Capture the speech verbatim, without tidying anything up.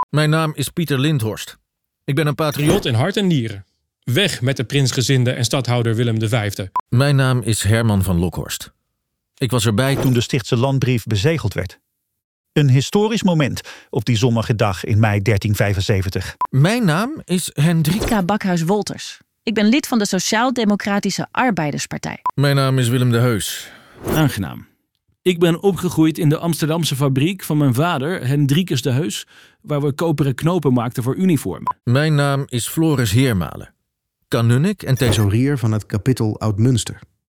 Mijn naam is Pieter Lindhorst. Ik ben een patriot in hart en nieren. Weg met de prinsgezinde en stadhouder Willem de Vijfde. Mijn naam is Herman van Lokhorst. Ik was erbij toen de Stichtse Landbrief bezegeld werd. Een historisch moment op die zonnige dag in mei dertien vijfenzeventig. Mijn naam is Hendrika Bakhuis-Wolters. Ik ben lid van de Sociaal-Democratische Arbeiderspartij. Mijn naam is Willem de Heus. Aangenaam. Ik ben opgegroeid in de Amsterdamse fabriek van mijn vader, Hendrikus de Heus, waar we koperen knopen maakten voor uniformen. Mijn naam is Floris Heermalen. Kanunnik en thesaurier van het kapittel Oud-Munster.